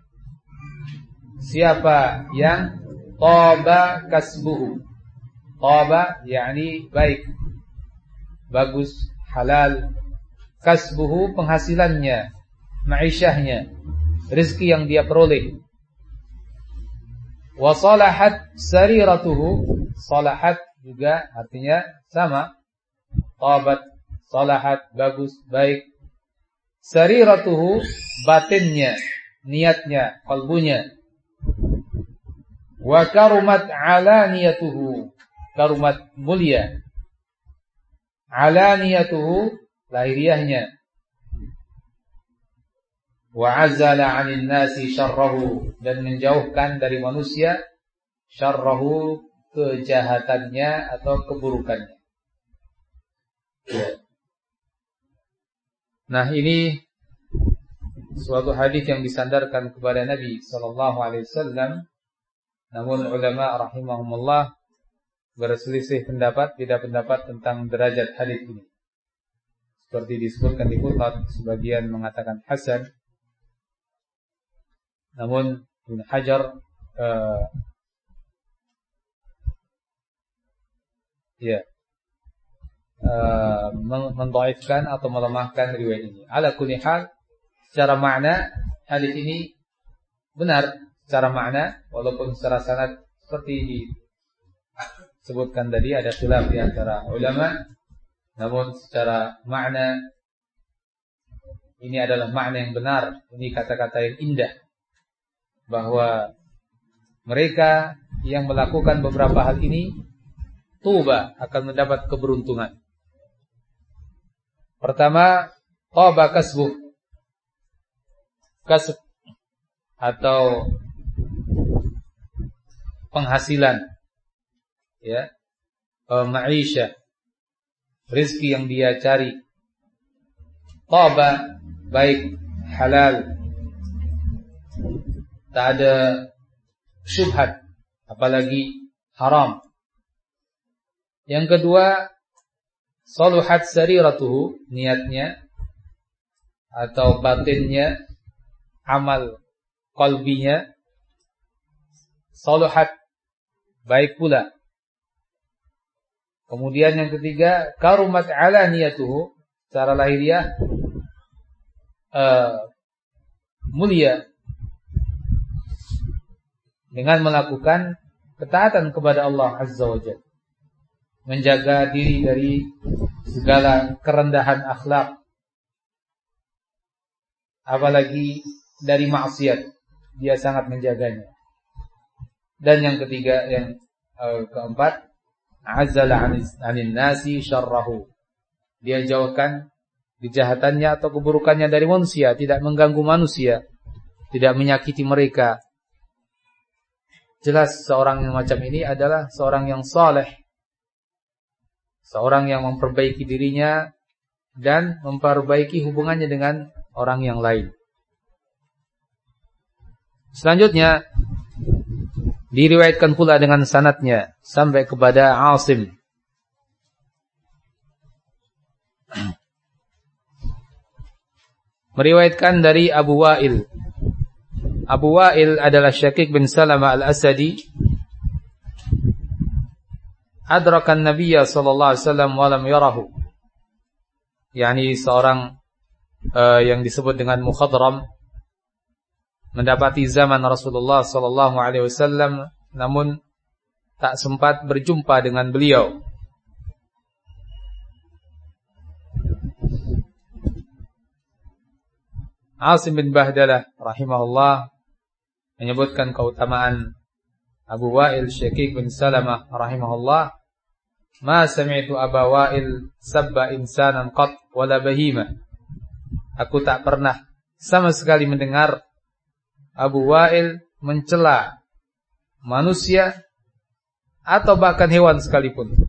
siapa yang taba kasbuhu. Taba yakni baik, bagus, halal. Kasbuhu penghasilannya, ma'isyahnya, rezeki yang dia peroleh. Wa salahat sariratuhu, salahat juga artinya sama, tabat, salahat, bagus, baik. Sariratuhu, batinnya, niatnya, kalbunya. Wa karumat alaniyatuhu, karumat mulia. Alaniyatuhu, lahiriahnya. Wa azala 'anil nasi syarrahu, dan menjauhkan dari manusia syarrahu, kejahatannya atau keburukannya. Nah, ini suatu hadis yang disandarkan kepada Nabi sallallahu alaihi wasallam. Namun ulama rahimahumullah berselisih pendapat, beda pendapat tentang derajat hadis ini. Seperti disebutkan di Qur'an, sebagian mengatakan hasan. Namun Ibnu Hajar uh, ya uh, mendhaifkan atau melemahkan riwayat ini. Ala kulli hal, secara makna hadis ini benar secara makna, walaupun secara sanad seperti disebutkan tadi ada khilaf di antara ulama, namun secara makna ini adalah makna yang benar. Ini kata-kata yang indah, bahwa mereka yang melakukan beberapa hal ini tuba akan mendapat keberuntungan. Pertama, taba kasbuh, kasb atau penghasilan, ya, maisha, rezeki yang dia cari. Taba, baik halal, tak ada syubhat, apalagi haram. Yang kedua, saluhat sariratuhu, niatnya atau batinnya, amal qalbinya saluhat, baik pula. Kemudian yang ketiga, karumat ala niyatuhu, secara lahiriah uh, mulia dengan melakukan ketaatan kepada Allah Azza wa Jalla, menjaga diri dari segala kerendahan akhlak, apalagi dari maksiat, dia sangat menjaganya. Dan yang ketiga, yang uh, keempat, azala anin nasi syarrahu, dia jauhkan kejahatannya atau keburukannya dari manusia, tidak mengganggu manusia, tidak menyakiti mereka. Jelas seorang yang macam ini adalah seorang yang saleh, seorang yang memperbaiki dirinya dan memperbaiki hubungannya dengan orang yang lain. Selanjutnya diriwayatkan pula dengan sanadnya sampai kepada Asim. Meriwayatkan dari Abu Wa'il. Abu Wa'il adalah Syaqiq bin Salamah al-Asadi. Adrakan Nabiya sallallahu alaihi wasallam wa lam yarahu. Yani seorang uh, yang disebut dengan mukhadram, mendapati zaman Rasulullah sallallahu alaihi wasallam namun tak sempat berjumpa dengan beliau. Asim bin Bahdalah rahimahullah menyebutkan keutamaan Abu Wa'il Syaqiq bin Salamah rahimahullah. Ma sami'tu Aba Wa'il sabba insanan qat wala bahima. Aku tak pernah sama sekali mendengar Abu Wa'il mencela manusia atau bahkan hewan sekalipun.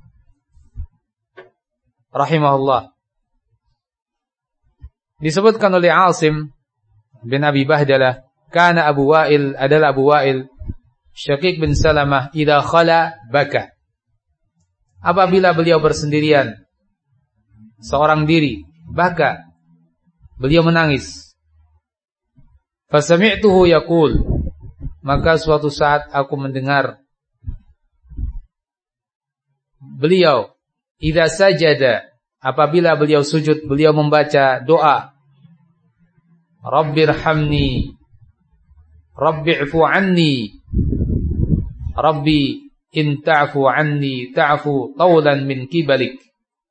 Rahimahullah. Disebutkan oleh Asim bin Abi Bahdalah, kana Abu Wa'il, adalah Abu Wa'il Syaqiq bin Salamah, idza khala baka. Apabila beliau bersendirian, seorang diri, baka, beliau menangis. Fasami'tuhu yaqul, maka suatu saat aku mendengar beliau, idza sajada, apabila beliau sujud, beliau membaca doa, Rabbirhamni, Rabbi'fu anni, Rabbi in ta'fu anni ta'fu tawlan min kibalik.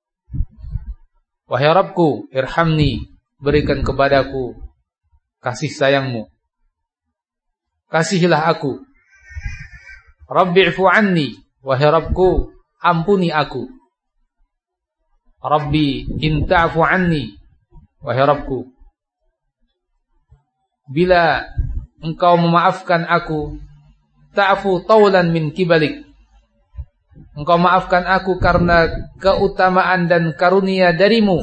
Wahai Rabbku, irhamni, berikan kepadaku kasih sayangmu, kasihilah aku. Rabbi'fu anni, wahai Rabbku, ampuni aku. Rabbi in ta'fu anni, wahai Rabbku, bila engkau memaafkan aku, ta'fu tawlan min kibalik, engkau maafkan aku karena keutamaan dan karunia darimu.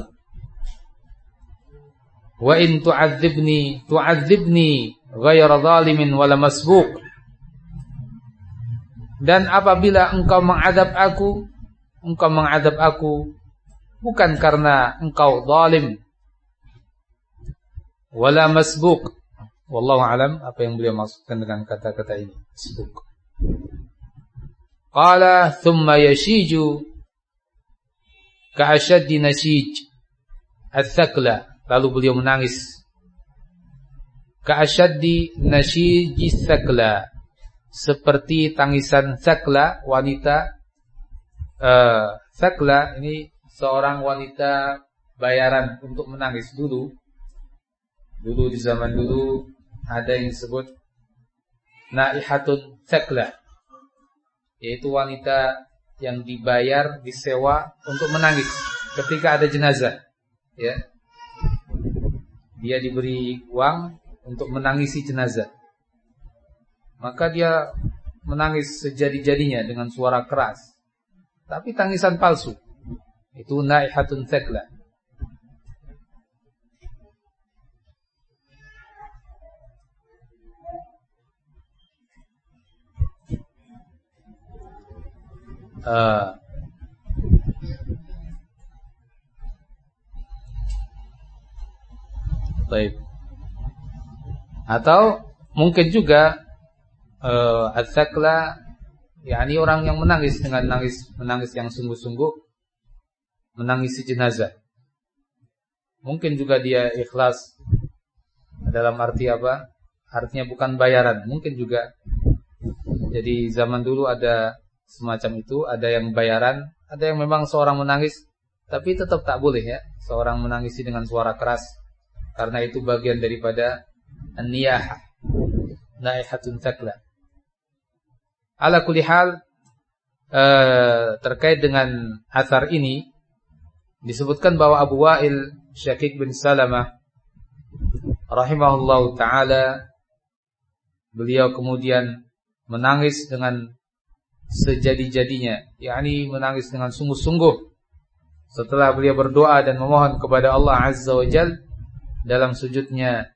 Wa in tu'adzibni tu'adzibni ghayra zalimin wala masbuq, dan apabila engkau mengadab aku, engkau mengadab aku bukan karena engkau zalim, wala masbuq. Wallahu alam apa yang beliau maksudkan dengan kata-kata ini, masbuq. Qala thumma yashiju ka'ashaddi nasij ats-tsaqla, lalu beliau menangis. Ka'ashaddi nasij ats-tsaqla, seperti tangisan tsaqla, wanita uh, tsaqla ini seorang wanita bayaran untuk menangis dulu. Dulu di zaman dulu ada yang disebut naihatun tsaqla, yaitu wanita yang dibayar, disewa untuk menangis ketika ada jenazah, ya. Dia diberi uang untuk menangisi jenazah. Maka dia menangis sejadi-jadinya dengan suara keras, tapi tangisan palsu. Itu naihatun tsaqla. Uh, baik. Atau mungkin juga uh, ats-tsaqla, yakni orang yang menangis dengan nangis menangis yang sungguh-sungguh, menangisi jenazah. Mungkin juga dia ikhlas, dalam arti apa? Artinya bukan bayaran, mungkin juga. Jadi zaman dulu ada semacam itu, ada yang bayaran, ada yang memang seorang menangis, tapi tetap tak boleh ya, seorang menangisi dengan suara keras, karena itu bagian daripada an-niyahah, naihatun tsaqla. Ala kulli hal, eh, terkait dengan athar ini disebutkan bahwa Abu Wa'il Syaqiq bin Salamah rahimahullahu ta'ala, beliau kemudian menangis dengan sejadi-jadinya, yakni menangis dengan sungguh-sungguh setelah beliau berdoa dan memohon kepada Allah Azza wa Jalla dalam sujudnya.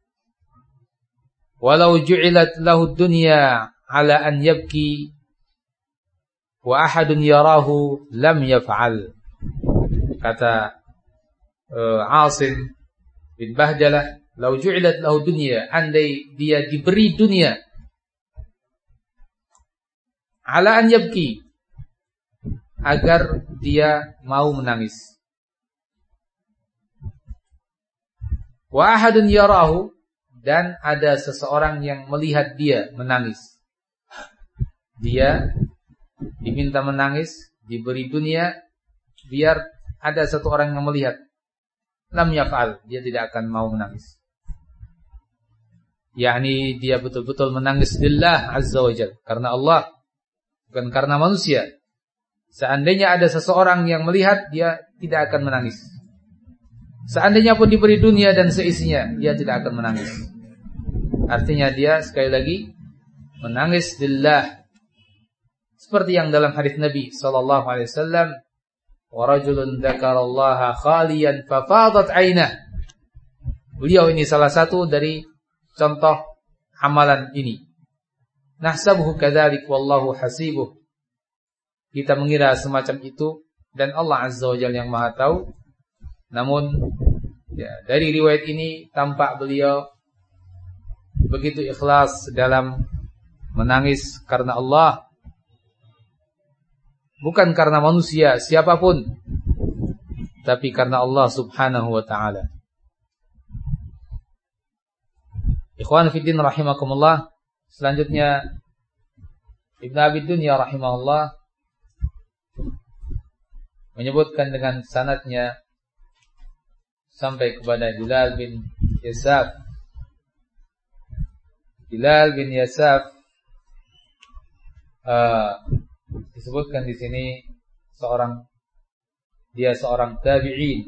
Walau ju'ilat lahu dunya ala an yabki wa ahadun yarahu lam yaf'al. Kata uh, Asim bin Bahjalah, lau ju'ilat lahu dunya, andai dia diberi dunia, ala an yabki, agar dia mau menangis, wa ahadun yarahu, dan ada seseorang yang melihat dia menangis. Dia diminta menangis, diberi dunia, biar ada satu orang yang melihat, lam yaf'al, dia tidak akan mau menangis. Yakni dia betul-betul menangis lillah azza wa jalla, karena Allah, bukan karena manusia. Seandainya ada seseorang yang melihat, dia tidak akan menangis. Seandainya pun diberi dunia dan seisinya, dia tidak akan menangis. Artinya dia sekali lagi menangis lillah, seperti yang dalam hadis Nabi sallallahu alaihi wasallam, wa rajulun dzakarallaha khaliyan fafadat 'ainah. Beliau ini salah satu dari contoh amalan ini. Nahsabuhu kadzalik wallahu hasibuh. Kita mengira semacam itu dan Allah Azza wa Jalla yang Maha tahu. Namun ya, dari riwayat ini tampak beliau begitu ikhlas dalam menangis karena Allah, bukan karena manusia siapapun, tapi karena Allah Subhanahu wa taala. Ikhwan fiddin rahimakumullah. Selanjutnya Ibnu Abi Dunya rahimahullah menyebutkan dengan sanadnya sampai kepada Bilal bin Yasaf. Bilal bin Yasaf uh, disebutkan di sini seorang dia seorang tabi'in.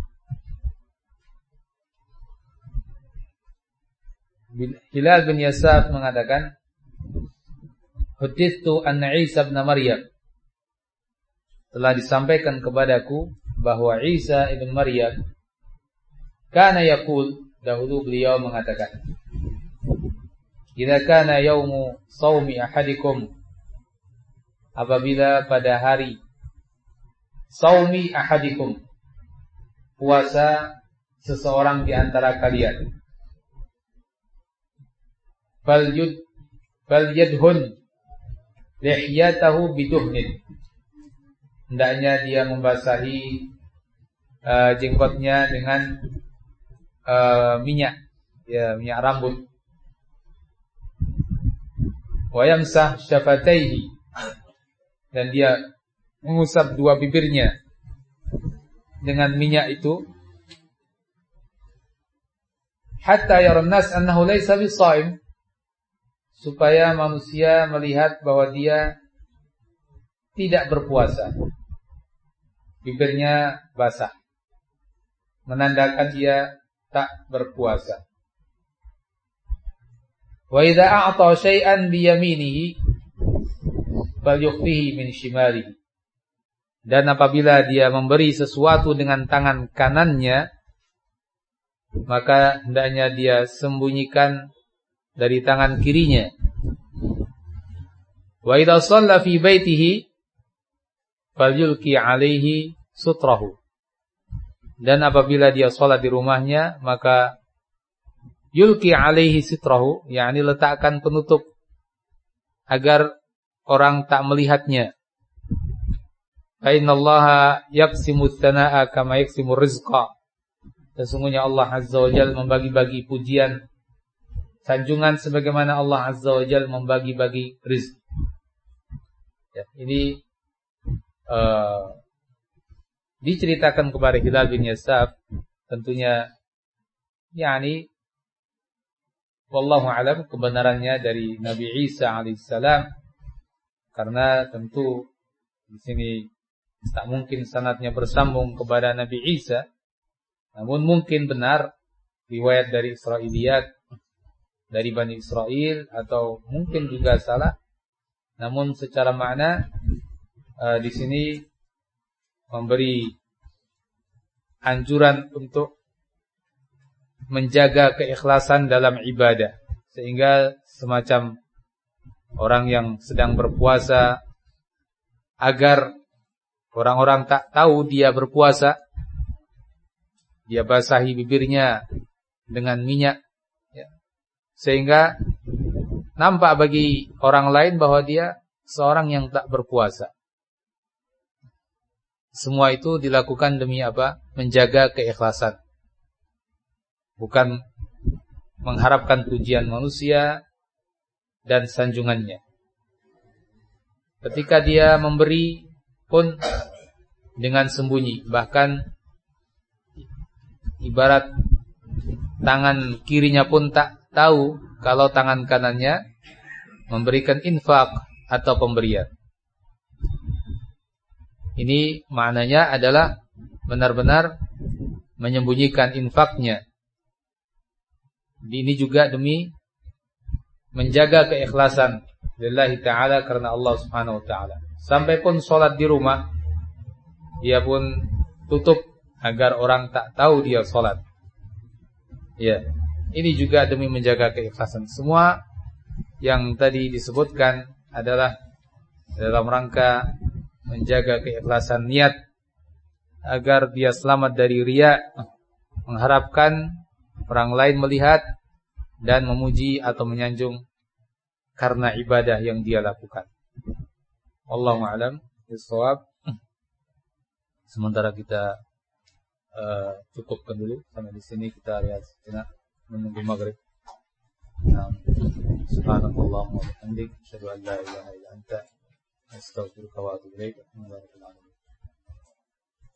Bilal bin Yasaf mengatakan, "Hudithu anna Isa ibn Maryam." Telah disampaikan kepadaku bahwa Isa ibn Maryam kana yaqul, dahulu beliau mengatakan, "Idza kana yaumu shaumi ahadikum," apabila pada hari shaumi ahadikum, puasa seseorang di antara kalian, fal yud fal yadhun lihyatahu biduhnin, hendaknya dia membasahi uh, jenggotnya dengan uh, minyak, ya minyak rambut. Wa yamsah syafataihi, dan dia mengusap dua bibirnya dengan minyak itu. Hatta yaran nas annahu laysa bishaim, supaya manusia melihat bahwa dia tidak berpuasa. Bibirnya basah, menandakan dia tak berpuasa. Wa idza a'ta syai'an bi yaminihi falyukhfihi min shimalihi, dan apabila dia memberi sesuatu dengan tangan kanannya, maka hendaknya dia sembunyikan dari tangan kirinya. Wa idza shalla fi baitihi falyulqi alaihi sutrahu, dan apabila dia salat di rumahnya, maka yulqi alaihi sutrahu, yakni letakkan penutup agar orang tak melihatnya. Fa innallaha yaqsimu tsanaa kama yaqsimu rizqa, sesungguhnya Allah Azza wa Jalla membagi-bagi pujian, sanjungan sebagaimana Allah Azza wa Jalla membagi-bagi rezeki. Ya, ini uh, diceritakan kepada Hilal bin Yasaf, tentunya yakni wallahu alam kebenarannya dari Nabi Isa alaihissalam, karena tentu di sini tak mungkin sanadnya bersambung kepada Nabi Isa. Namun mungkin benar riwayat dari Israiliyat, dari Bani Israel, atau mungkin juga salah. Namun secara makna uh, di sini memberi anjuran untuk menjaga keikhlasan dalam ibadah, sehingga semacam orang yang sedang berpuasa, agar orang-orang tak tahu dia berpuasa, dia basahi bibirnya dengan minyak, ya, sehingga nampak bagi orang lain bahwa dia seorang yang tak berpuasa. Semua itu dilakukan demi apa? Menjaga keikhlasan, bukan mengharapkan pujian manusia dan sanjungannya. Ketika dia memberi pun dengan sembunyi, bahkan ibarat tangan kirinya pun tak tahu kalau tangan kanannya memberikan infak atau pemberian. Ini maknanya adalah benar-benar menyembunyikan infaknya. Ini juga demi menjaga keikhlasan lillahi ta'ala, karena Allah subhanahu wa ta'ala. Sampai pun sholat di rumah, dia pun tutup agar orang tak tahu dia sholat. Ya, ini juga demi menjaga keikhlasan. Semua yang tadi disebutkan adalah dalam rangka menjaga keikhlasan niat, agar dia selamat dari riya, mengharapkan orang lain melihat dan memuji atau menyanjung karena ibadah yang dia lakukan. Wallahu a'lam bishawab. Sementara kita Uh, cukupkan dulu sampai di sini, kita lihat sejenak menunggu maghrib. Nah, subhanallah wa bihamdik, asyhadu an la ilaha illa anta, astaghfiruka wa atubu ilaik.